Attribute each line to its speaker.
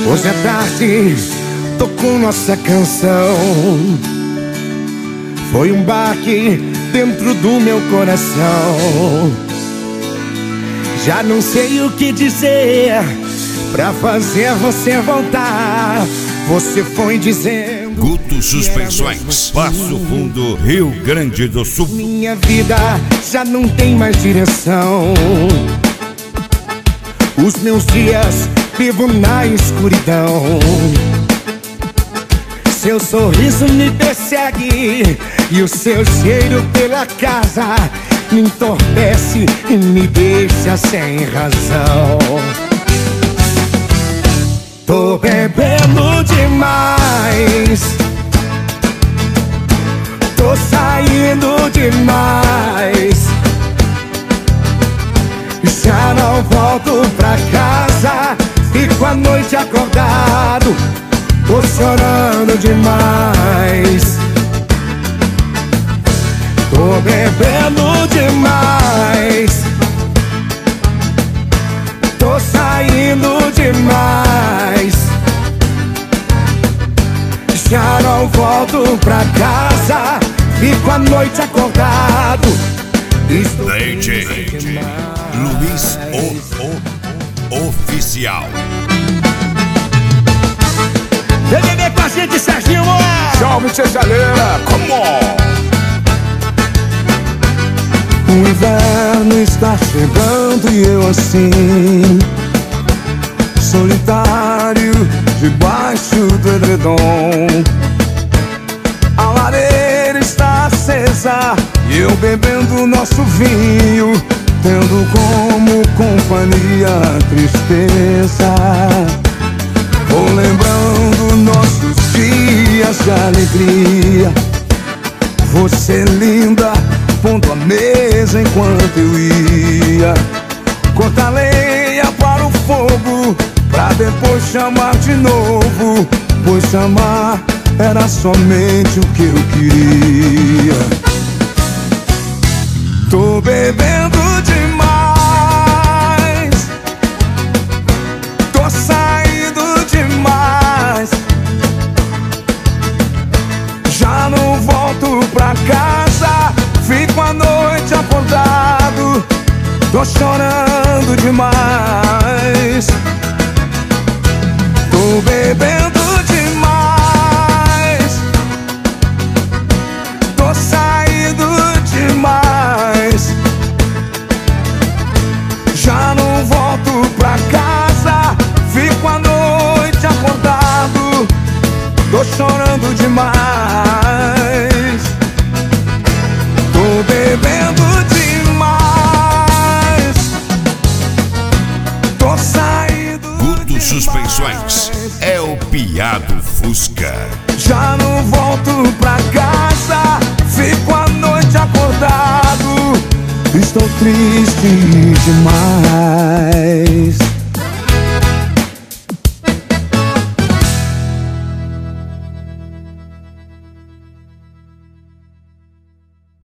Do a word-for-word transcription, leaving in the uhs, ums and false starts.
Speaker 1: Hoje à tarde tocou nossa canção. Foi um baque dentro do meu coração. Já não sei o que dizer pra fazer você voltar. Você foi dizendo
Speaker 2: Guto Suspensões, Passo Fundo, Rio Grande do Sul.
Speaker 1: minha vida já não tem mais direção. Os meus dias vivo na escuridão. Seu sorriso me persegue e o seu cheiro pela casa me entorpece e me deixa sem razão. Tô bebendo demais, tô saindo demais, já não volto pra casa, fico a noite acordado, tô chorando demais. Tô bebendo demais, tô saindo demais, já não volto pra casa, fico a noite acordado. Estou
Speaker 2: D J Luiz o, o Oficial.
Speaker 1: Vem beber com a gente, Serginho!
Speaker 3: Salve, Cesaleira, come on!
Speaker 1: O inverno está chegando e eu assim, solitário, debaixo do edredom. A lareira está acesa e eu bebendo nosso vinho, tendo como companhia a tristeza. Vou lembrando nossos dias de alegria. Você linda, pondo a mesa enquanto eu ia cortar lenha para o fogo, pra depois chamar de novo, pois chamar era somente o que eu queria. Tô bebendo demais, tô saindo demais, já não volto pra casa, fico a noite acordado, tô chorando demais. Tô bebendo demais, tô saindo demais, já não volto pra casa, fico a noite acordado, tô chorando demais. Tô bebendo demais, tô saindo
Speaker 2: Guto Suspensões é o piado Fusca.
Speaker 1: já não volto pra casa, fico a noite acordado, estou triste demais.